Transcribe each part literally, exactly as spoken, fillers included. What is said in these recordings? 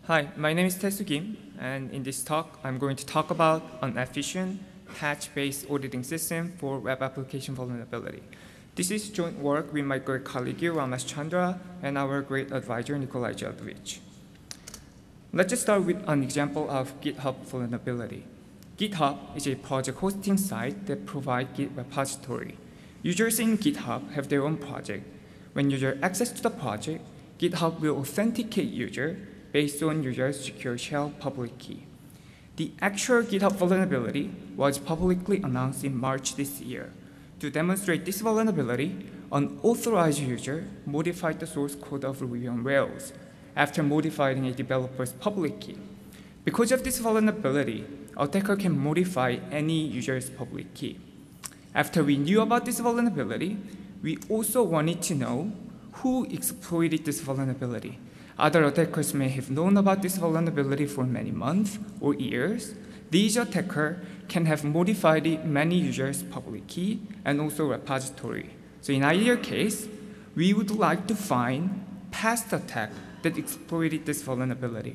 Hi, my name is Tae-Soo Kim, and in this talk, I'm going to talk about an efficient patch-based auditing system for web application vulnerability. This is joint work with my great colleague Ramesh Chandra and our great advisor Nikolai Jadovich. Let's just start with an example of GitHub vulnerability. GitHub is a project hosting site that provides Git repository. Users in GitHub have their own project. When user access to the project, GitHub will authenticate user based on user's secure shell public key. The actual GitHub vulnerability was publicly announced in March this year. To demonstrate this vulnerability, an authorized user modified the source code of Ruby on Rails after modifying a developer's public key. Because of this vulnerability, attacker can modify any user's public key. After we knew about this vulnerability, we also wanted to know who exploited this vulnerability. Other attackers may have known about this vulnerability for many months or years. These attackers can have modified many users' public key and also repository. So in either case, we would like to find past attacks that exploited this vulnerability.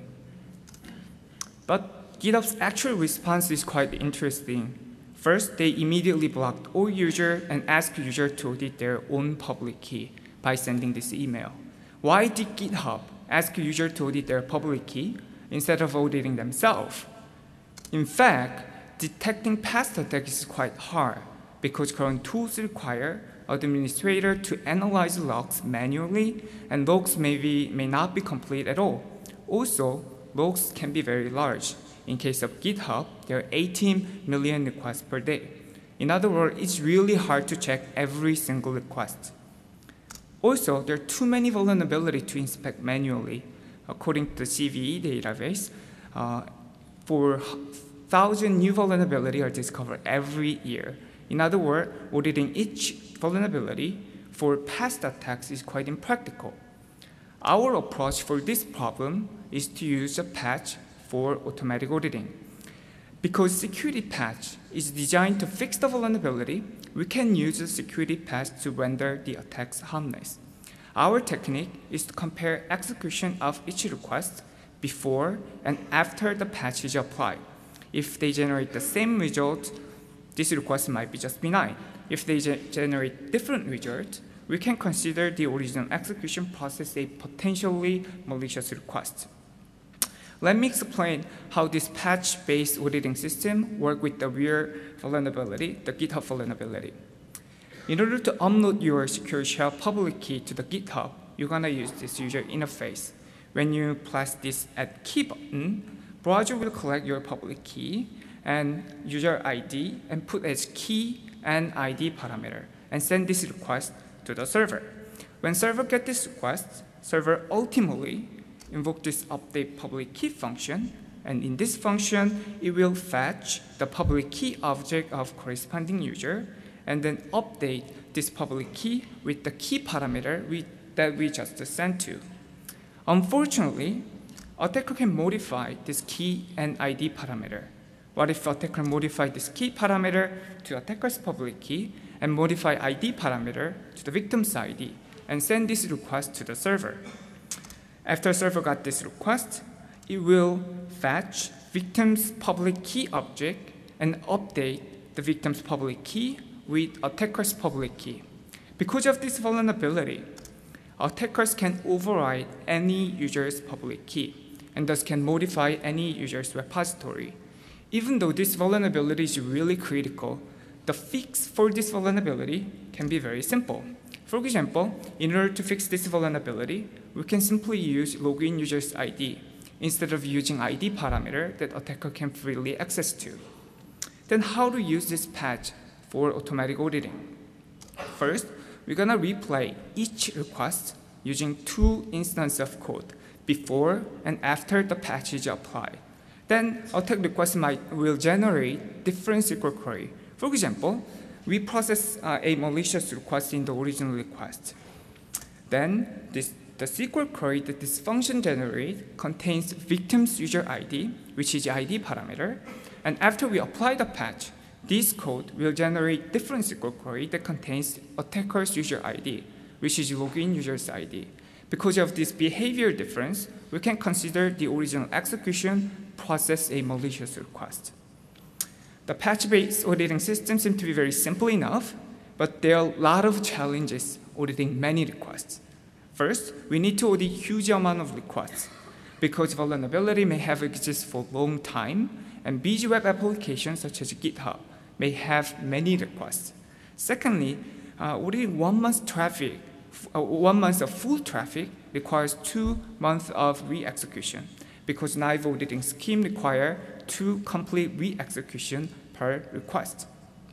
But GitHub's actual response is quite interesting. First, they immediately blocked all users and asked users to audit their own public key by sending this email. Why did GitHub ask users to audit their public key instead of auditing themselves? In fact, detecting past attacks is quite hard because current tools require administrators to analyze logs manually, and logs may, be, may not be complete at all. Also, logs can be very large. In case of GitHub, there are eighteen million requests per day. In other words, it's really hard to check every single request. Also, there are too many vulnerabilities to inspect manually. According to the C V E database, uh, for one thousand new vulnerabilities are discovered every year. In other words, auditing each vulnerability for past attacks is quite impractical. Our approach for this problem is to use a patch for automatic auditing. Because security patch is designed to fix the vulnerability, we can use a security patch to render the attacks harmless. Our technique is to compare execution of each request before and after the patch is applied. If they generate the same result, this request might be just benign. If they ge generate different results, we can consider the original execution process a potentially malicious request. Let me explain how this patch-based auditing system works with the real vulnerability, the GitHub vulnerability. In order to upload your secure shell public key to the GitHub, you're gonna use this user interface. When you press this add key button, browser will collect your public key and user I D and put as key and I D parameter and send this request to the server. When server gets this request, server ultimately invoke this update public key function, and in this function, it will fetch the public key object of corresponding user and then update this public key with the key parameter we, that we just sent to. Unfortunately, attacker can modify this key and I D parameter. What if attacker modify this key parameter to attacker's public key and modify I D parameter to the victim's I D and send this request to the server? After server got this request, it will fetch victim's public key object and update the victim's public key with attacker's public key. Because of this vulnerability, attackers can override any user's public key and thus can modify any user's repository. Even though this vulnerability is really critical, the fix for this vulnerability can be very simple. For example, in order to fix this vulnerability, we can simply use login user's I D instead of using I D parameter that attacker can freely access to. Then how to use this patch for automatic auditing? First, we're gonna replay each request using two instances of code before and after the patch is applied. Then attack request might will generate different S Q L query. For example, we process uh, a malicious request in the original request. Then this, the S Q L query that this function generates contains victim's user I D, which is the I D parameter. And after we apply the patch, this code will generate different S Q L query that contains attacker's user I D, which is login user's I D. Because of this behavior difference, we can consider the original execution process a malicious request. The patch-based auditing system seems to be very simple enough, but there are a lot of challenges auditing many requests. First, we need to audit huge amount of requests because vulnerability may have existed for a long time, and busy web applications such as GitHub may have many requests. Secondly, uh, auditing one month traffic, uh, one month of full traffic requires two months of re-execution because naive auditing scheme require two complete re-execution per request.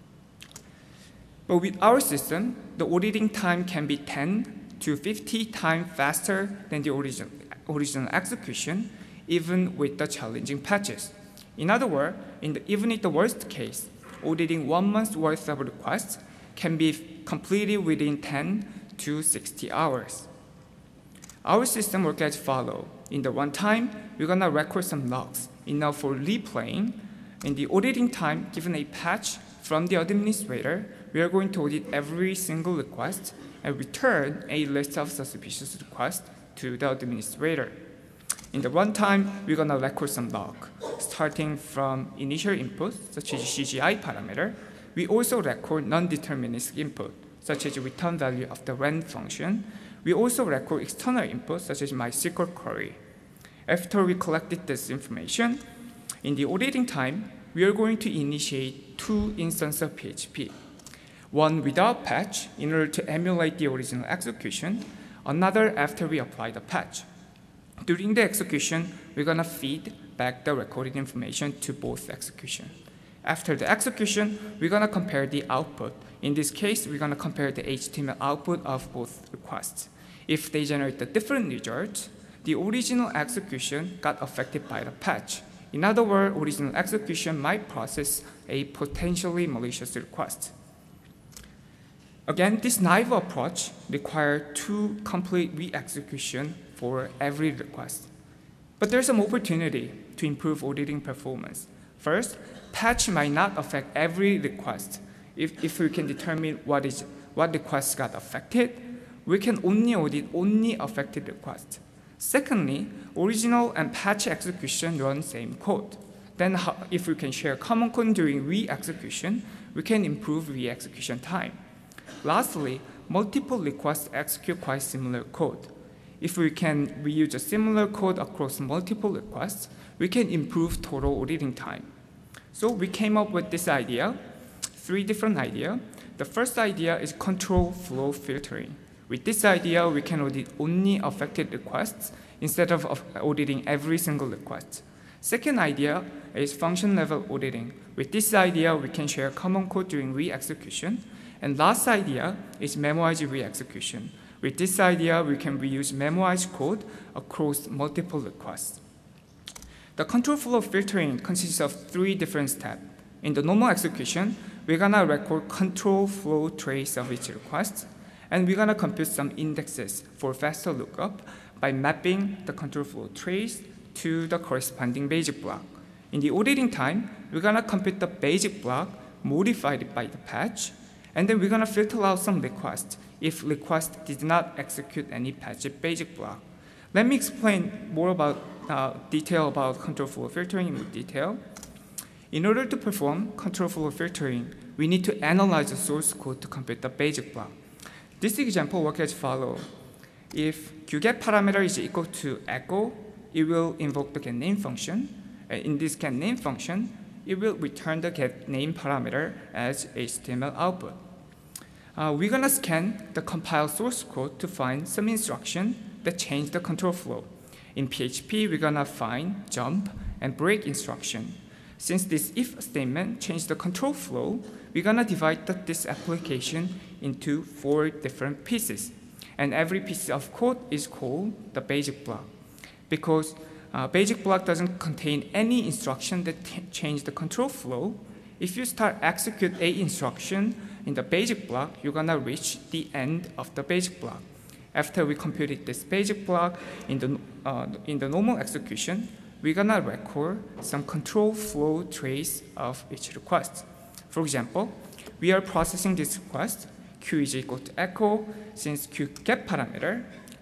But with our system, the auditing time can be ten to fifty times faster than the original, original execution, even with the challenging patches. In other words, in the, even in the worst case, auditing one month's worth of requests can be completed within ten to sixty hours. Our system works as follows. In the runtime, we're gonna record some logs enough for replaying. In the auditing time, given a patch from the administrator, we are going to audit every single request and return a list of suspicious requests to the administrator. In the runtime, we're gonna record some log, starting from initial input, such as C G I parameter. We also record non-deterministic input, such as return value of the rand function. We also record external input, such as MySQL query. After we collected this information, in the auditing time, we are going to initiate two instances of P H P. One without patch in order to emulate the original execution, another after we apply the patch. During the execution, we're gonna feed back the recorded information to both execution. After the execution, we're gonna compare the output. In this case, we're gonna compare the H T M L output of both requests. If they generate a different result, the original execution got affected by the patch. In other words, original execution might process a potentially malicious request. Again, this naive approach requires two complete re-execution for every request. But there's some opportunity to improve auditing performance. First, patch might not affect every request. If, if we can determine what, is, what requests got affected, we can only audit only affected requests. Secondly, original and patch execution run same code. Then how, if we can share common code during re-execution, we can improve re-execution time. Lastly, multiple requests execute quite similar code. If we can reuse a similar code across multiple requests, we can improve total auditing time. So we came up with this idea, three different ideas. The first idea is control flow filtering. With this idea, we can audit only affected requests instead of auditing every single request. Second idea is function level auditing. With this idea, we can share common code during re-execution. And last idea is memoized re-execution. With this idea, we can reuse memoized code across multiple requests. The control flow filtering consists of three different steps. In the normal execution, we're gonna record control flow trace of each request, and we're gonna compute some indexes for faster lookup by mapping the control flow trace to the corresponding basic block. In the auditing time, we're gonna compute the basic block modified by the patch, and then we're gonna filter out some requests if request did not execute any patched basic block. Let me explain more about uh, detail about control flow filtering in detail. In order to perform control flow filtering, we need to analyze the source code to compute the basic block. This example works as follows. If QGet parameter is equal to echo, it will invoke the getName function. In this getName function, it will return the getName parameter as H T M L output. Uh, we're gonna scan the compiled source code to find some instruction that change the control flow. In P H P, we're gonna find jump and break instruction. Since this if statement changed the control flow, we're gonna divide the, this application into four different pieces. And every piece of code is called the basic block. Because uh, basic block doesn't contain any instruction that change the control flow, if you start execute a instruction in the basic block, you're gonna reach the end of the basic block. After we computed this basic block in the, uh, in the normal execution, we're gonna record some control flow trace of each request. For example, we are processing this request, Q is equal to echo, since Q get parameter,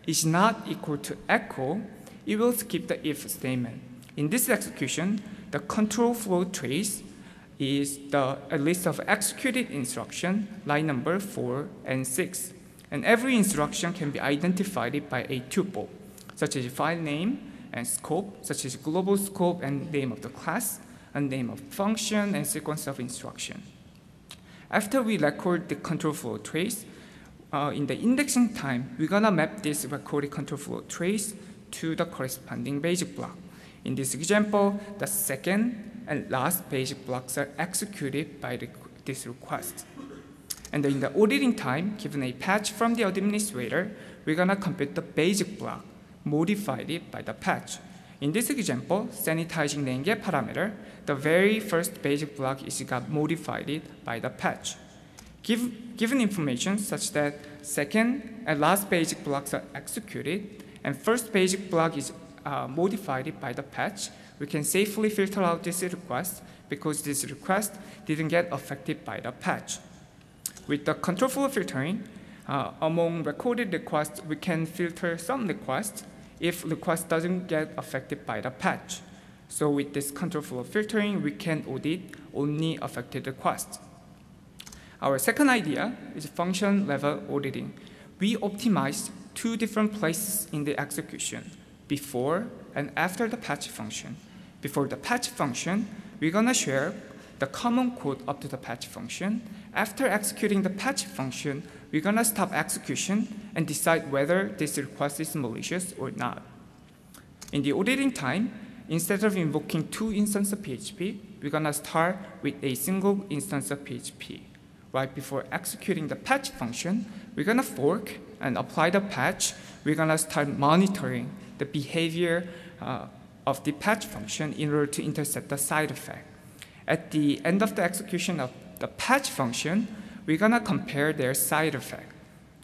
is not equal to echo, it will skip the if statement. In this execution, the control flow trace is the a list of executed instruction, line number four and six. And every instruction can be identified by a tuple, such as file name and scope, such as global scope and name of the class, and name of function and sequence of instruction. After we record the control flow trace, uh, in the indexing time, we're gonna map this recorded control flow trace to the corresponding basic block. In this example, the second and last basic blocks are executed by the, this request. And in the auditing time, given a patch from the administrator, we're gonna compute the basic block, modified it by the patch. In this example, sanitizing name get parameter, the very first basic block is got modified by the patch. Give, given information such that second and last basic blocks are executed, and first basic block is uh, modified by the patch, we can safely filter out this request because this request didn't get affected by the patch. With the control flow filtering, uh, among recorded requests, we can filter some requests if request doesn't get affected by the patch. So with this control flow filtering, we can audit only affected requests. Our second idea is function level auditing. We optimized two different places in the execution, before and after the patch function. Before the patch function, we're gonna share the common code up to the patch function. After executing the patch function, we're gonna stop execution and decide whether this request is malicious or not. In the auditing time, instead of invoking two instances of P H P, we're gonna start with a single instance of P H P. Right before executing the patch function, we're gonna fork and apply the patch. We're gonna start monitoring the behavior uh, of the patch function in order to intercept the side effect. At the end of the execution of the patch function, we're gonna compare their side effect.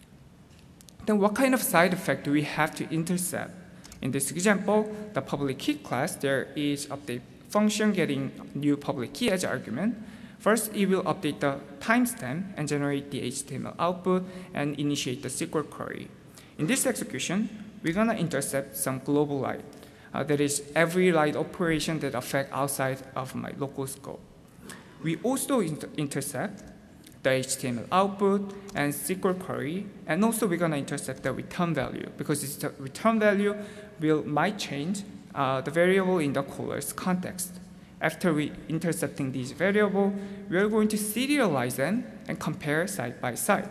Then what kind of side effect do we have to intercept? In this example, the public key class, there is update function getting new public key as argument. First, it will update the timestamp and generate the H T M L output and initiate the S Q L query. In this execution, we're gonna intercept some global light. Uh, that is every light operation that affects outside of my local scope. We also inter intercept the H T M L output and S Q L query, and also we're gonna intercept the return value because it's the return value will might change uh, the variable in the caller's context. After we intercepting these variables, we are going to serialize them and compare side by side.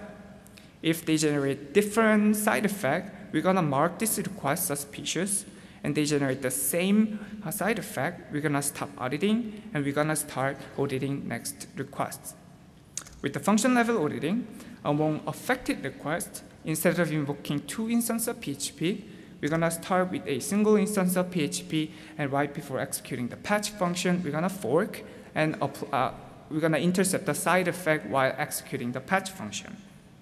If they generate different side effects, we're gonna mark this request suspicious, and they generate the same uh, side effect, we're gonna stop auditing and we're gonna start auditing next requests. With the function level auditing, among affected requests, instead of invoking two instances of P H P, we're gonna start with a single instance of P H P, and right before executing the patch function, we're gonna fork and uh, we're gonna intercept the side effect while executing the patch function.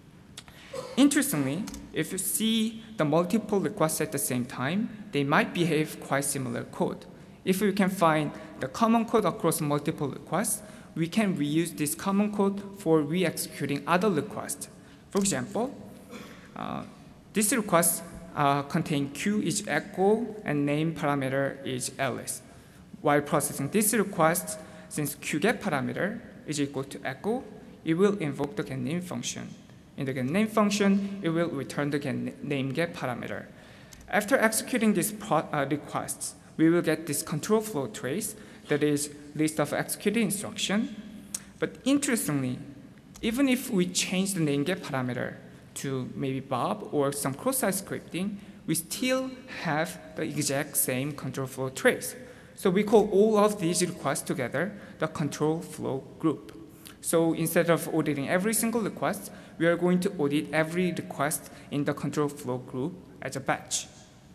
Interestingly, if you see the multiple requests at the same time, they might behave quite similar code. If we can find the common code across multiple requests, we can reuse this common code for re-executing other requests. For example, uh, this request uh, contains Q is echo and name parameter is Alice. While processing this request, since QGet parameter is equal to echo, it will invoke the getName function. In the getName function, it will return the getNameGet parameter. After executing these uh, requests, we will get this control flow trace, that is list of executed instruction. But interestingly, even if we change the nameGet parameter to maybe Bob or some cross-site scripting, we still have the exact same control flow trace. So we call all of these requests together the control flow group. So instead of auditing every single request, we are going to audit every request in the control flow group as a batch.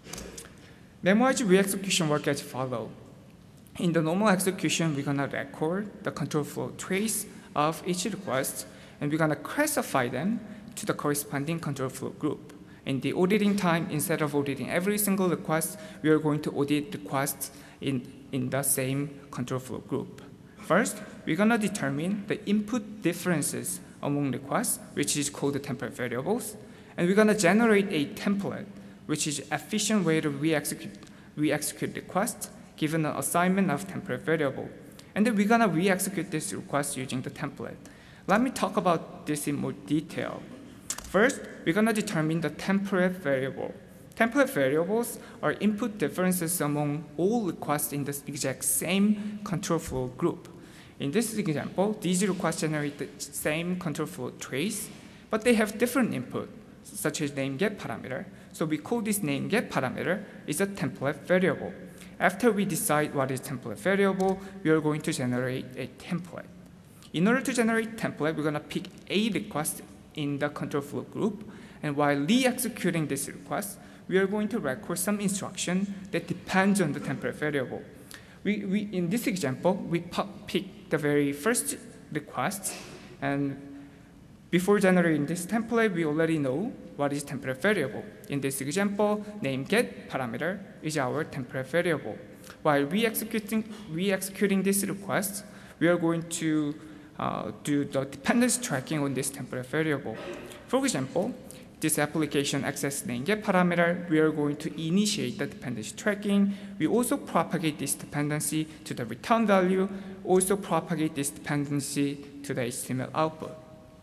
Memoized re-execution work as follows. In the normal execution, we're gonna record the control flow trace of each request, and we're gonna classify them to the corresponding control flow group. In the auditing time, instead of auditing every single request, we are going to audit requests in, in the same control flow group. First, we're gonna determine the input differences among requests, which is called the template variables, and we're gonna generate a template which is an efficient way to re-execute, re-execute requests given an assignment of temporary variable. And then we're gonna re-execute this request using the template. Let me talk about this in more detail. First, we're gonna determine the temporary variable. Template variables are input differences among all requests in the exact same control flow group. In this example, these requests generate the same control flow trace, but they have different input, such as name get parameter. So we call this name get parameter is a template variable. After we decide what is template variable, we are going to generate a template. In order to generate template, we're gonna pick a request in the control flow group, and while re-executing this request, we are going to record some instruction that depends on the template variable. We, we, in this example, we pick the very first request, and before generating this template, we already know what is template variable. In this example, name get parameter is our template variable. While re-executing, re-executing this request, we are going to uh, do the dependency tracking on this template variable. For example, this application access name get parameter, we are going to initiate the dependency tracking. We also propagate this dependency to the return value, also propagate this dependency to the H T M L output.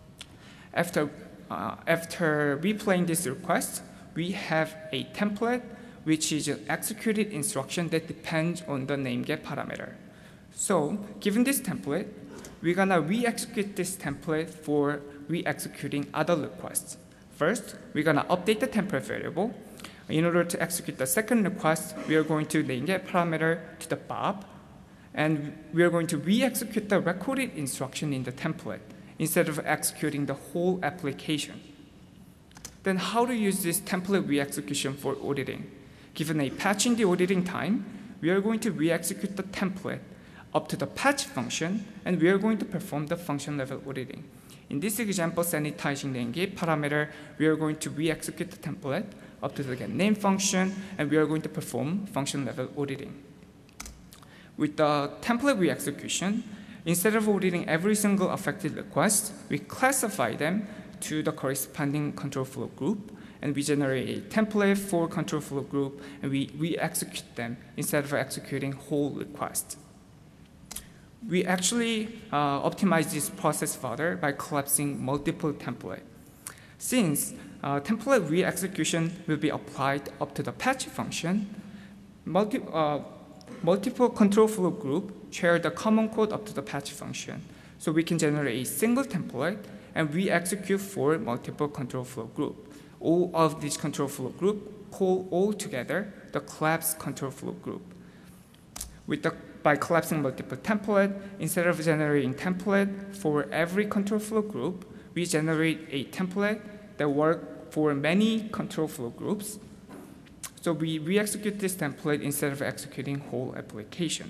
After, uh, after replaying this request, we have a template which is an executed instruction that depends on the name get parameter. So, given this template, we're gonna re-execute this template for re-executing other requests. First, we're gonna update the template variable. In order to execute the second request, we are going to name get parameter to the Bob, and we are going to re-execute the recorded instruction in the template instead of executing the whole application. Then how to use this template re-execution for auditing? Given a patch in the auditing time, we are going to re-execute the template up to the patch function, and we are going to perform the function level auditing. In this example, sanitizing the name parameter, we are going to re-execute the template up to the get name function, and we are going to perform function level auditing. With the template re-execution, instead of auditing every single affected request, we classify them to the corresponding control flow group, and we generate a template for control flow group, and we re-execute them instead of executing whole requests. We actually uh, optimize this process further by collapsing multiple templates. Since uh, template re-execution will be applied up to the patch function, multi uh, multiple control flow group share the common code up to the patch function. So we can generate a single template and re-execute for multiple control flow group. All of these control flow group call all together the collapsed control flow group. With the By collapsing multiple templates, instead of generating template for every control flow group, we generate a template that works for many control flow groups. So we re-execute this template instead of executing whole application.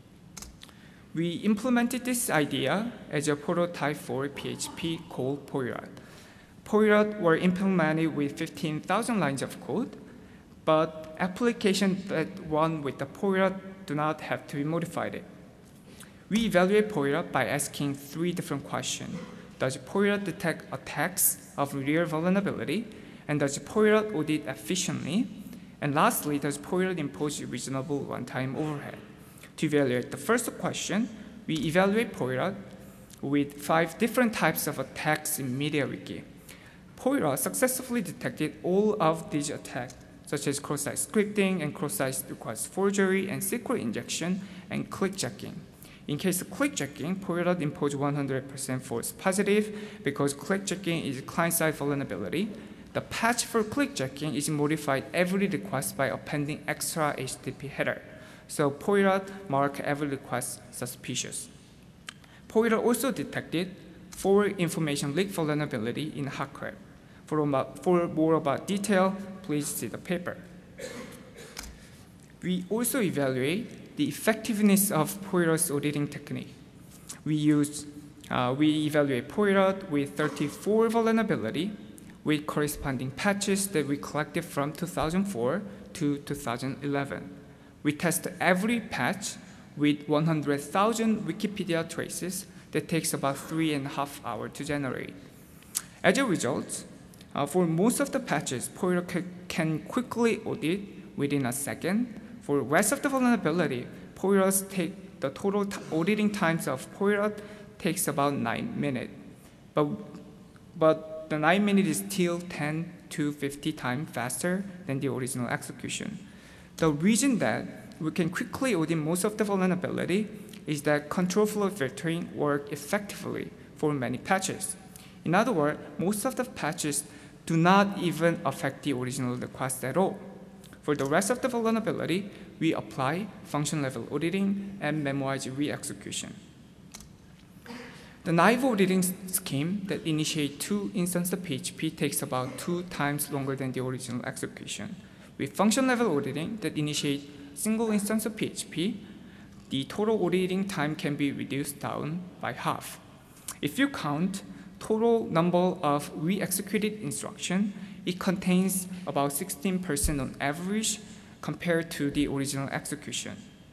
We implemented this idea as a prototype for P H P called Poirot. Poirot were implemented with fifteen thousand lines of code, but applications that run with the Poirot do not have to be modified. We evaluate Poirot by asking three different questions. Does Poirot detect attacks of real vulnerability? And does Poirot audit efficiently? And lastly, does Poirot impose reasonable runtime overhead? To evaluate the first question, we evaluate Poirot with five different types of attacks in MediaWiki. Poirot successfully detected all of these attacks, such as cross-site scripting and cross-site request forgery and secret injection and clickjacking. In case of clickjacking, Poirot imposed one hundred percent false positive because clickjacking is a client-side vulnerability. The patch for clickjacking is modified every request by appending extra H T T P header. So Poirot marked every request suspicious. Poirot also detected four information leak vulnerability in Hackweb. For, for more about detail, please see the paper. We also evaluate the effectiveness of Poirot's auditing technique. We use, uh, we evaluate Poirot with thirty-four vulnerability with corresponding patches that we collected from two thousand four to two thousand eleven. We test every patch with one hundred thousand Wikipedia traces that takes about three and a half hours to generate. As a result, Uh, for most of the patches, Poirot can quickly audit within a second. For the rest of the vulnerability, Poirot take the total auditing times of Poirot takes about nine minutes. But, but the nine minutes is still ten to fifty times faster than the original execution. The reason that we can quickly audit most of the vulnerability is that control flow filtering works effectively for many patches. In other words, most of the patches do not even affect the original request at all. For the rest of the vulnerability, we apply function-level auditing and memoized re-execution. The naive auditing scheme that initiates two instances of P H P takes about two times longer than the original execution. With function-level auditing that initiates single instance of P H P, the total auditing time can be reduced down by half. If you count total number of re-executed instructions, it contains about sixteen percent on average compared to the original execution.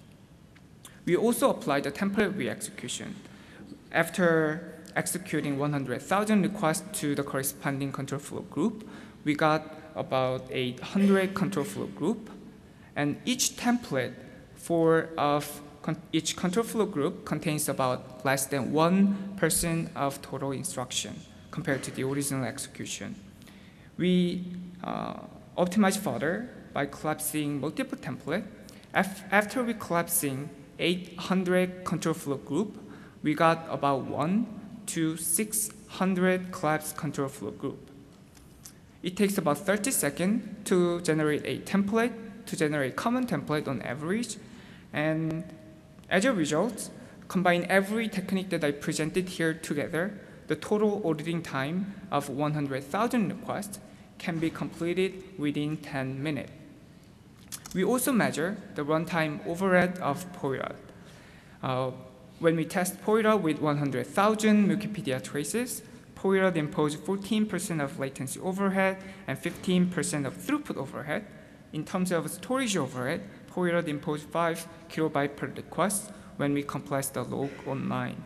We also apply the template re-execution. After executing one hundred thousand requests to the corresponding control flow group, we got about eight hundred control flow group, and each template for of con each control flow group contains about less than one percent of total instruction compared to the original execution. We uh, optimize further by collapsing multiple templates. Af after we collapsing eight hundred control flow group, we got about one to six hundred collapsed control flow group. It takes about thirty seconds to generate a template, to generate common template on average. And as a result, combine every technique that I presented here together, the total auditing time of one hundred thousand requests can be completed within ten minutes. We also measure the runtime overhead of Poirot. Uh, when we test Poirot with one hundred thousand Wikipedia traces, Poirot imposed fourteen percent of latency overhead and fifteen percent of throughput overhead. In terms of storage overhead, Poirot imposed five kilobytes per request when we compress the log online.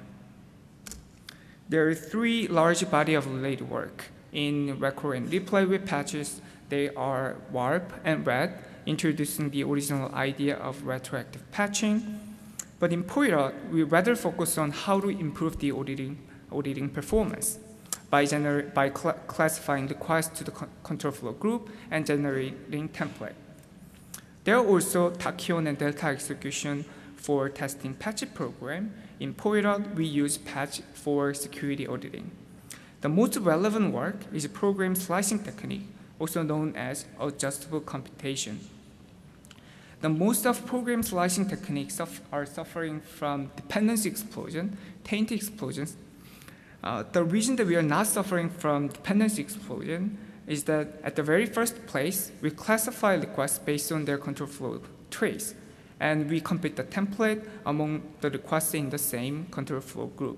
There are three large bodies of related work. In record and replay with patches, they are WARP and RED, introducing the original idea of retroactive patching. But in Poirot, we rather focus on how to improve the auditing, auditing performance by, by cl classifying requests to the con control flow group and generating template. There are also tachyon and delta execution for testing patch program. In Poirot, we use patch for security auditing. The most relevant work is program slicing technique, also known as adjustable computation. The most of program slicing techniques are suffering from dependency explosion, taint explosions. Uh, the reason that we are not suffering from dependency explosion is that at the very first place, we classify requests based on their control flow trace, and we compute the template among the requests in the same control flow group.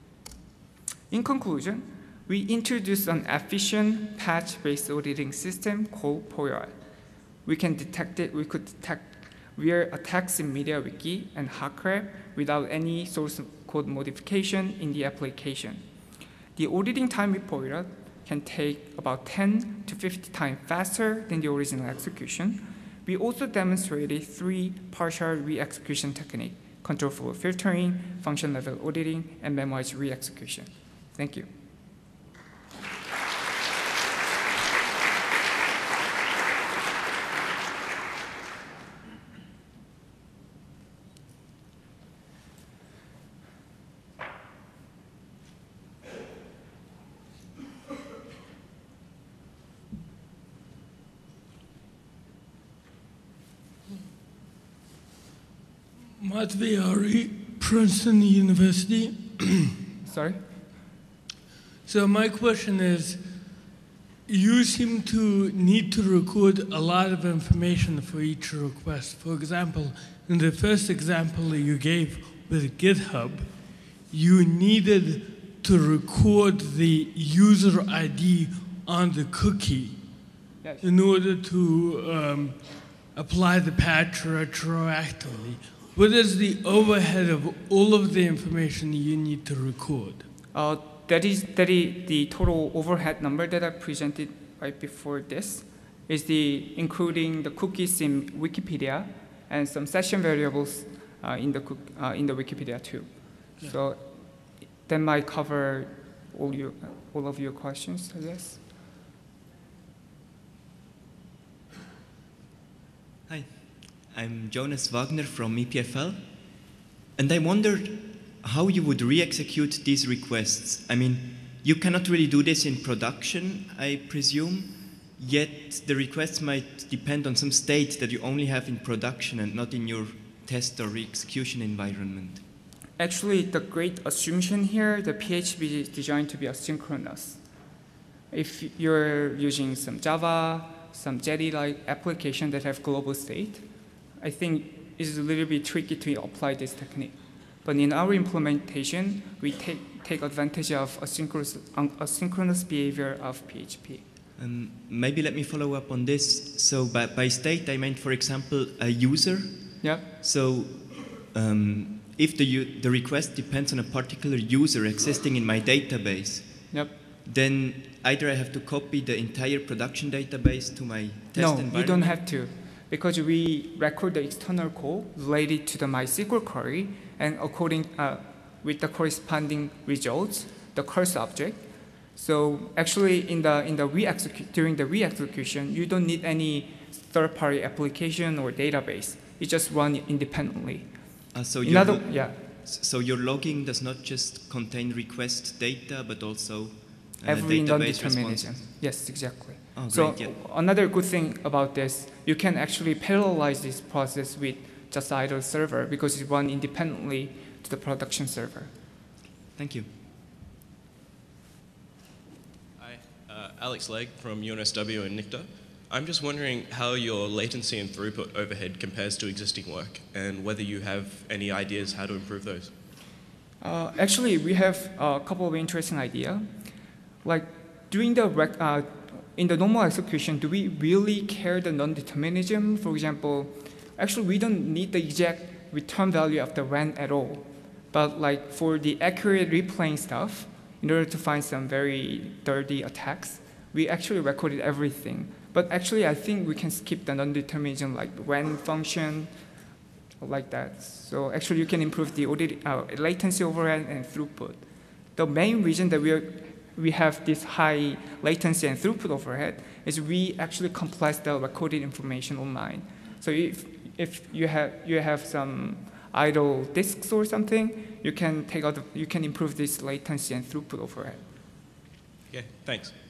In conclusion, we introduced an efficient patch-based auditing system called Poirot. We can detect it, we could detect real attacks in MediaWiki and Hackrev without any source code modification in the application. The auditing time with Poirot can take about ten to fifty times faster than the original execution. We also demonstrated three partial re-execution techniques: control flow filtering, function level auditing, and memoized re-execution. Thank you. Matvey Ari, Princeton University. Sorry? So my question is, you seem to need to record a lot of information for each request. For example, in the first example that you gave with GitHub, you needed to record the user I D on the cookie Yes. in order to um, apply the patch retroactively. What is the overhead of all of the information you need to record? Uh, that is, that is the total overhead number that I presented right before this is the including the cookies in Wikipedia and some session variables uh, in the uh, in the Wikipedia too. Yeah. So that might cover all your all of your questions, I guess. Hi, I'm Jonas Wagner from E P F L, and I wondered how you would re-execute these requests. I mean, you cannot really do this in production, I presume, yet the requests might depend on some state that you only have in production and not in your test or re-execution environment. Actually, the great assumption here, the P H P is designed to be asynchronous. If you're using some Java, some Jetty-like application that have global state, I think it's a little bit tricky to apply this technique. But in our implementation, we take, take advantage of asynchronous, asynchronous behavior of P H P. Um, maybe let me follow up on this. So by, by state, I meant, for example, a user. Yep. So um, if the, the request depends on a particular user existing in my database, yep. then either I have to copy the entire production database to my test no, environment? No, you don't have to, because we record the external code related to the MySQL query, and according uh, with the corresponding results, the curse object. So actually, in the in the re-execute during the re-execution, you don't need any third-party application or database. You just run it independently. Uh, so in other, yeah. So your logging does not just contain request data, but also uh, every database non-determinism. responses. Yes, exactly. Oh, so great, yeah. Another good thing about this, you can actually parallelize this process with just idle server because it runs independently to the production server. Thank you. Hi, uh, Alex Legg from U N S W and N I C T A. I'm just wondering how your latency and throughput overhead compares to existing work, and whether you have any ideas how to improve those. Uh, actually, we have a couple of interesting ideas. Like during the rec uh, in the normal execution, do we really care the non-determinism? For example, actually we don't need the exact return value of the ran at all. But like for the accurate replaying stuff, in order to find some very dirty attacks, we actually recorded everything. But actually, I think we can skip the non-determinism like ran function, like that. So actually, you can improve the uh, latency overhead and throughput. The main reason that we are, we have this high latency and throughput overhead is we actually compress the recorded information online. So if if you have you have some idle disks or something, you can take out the, you can improve this latency and throughput overhead. Okay, thanks.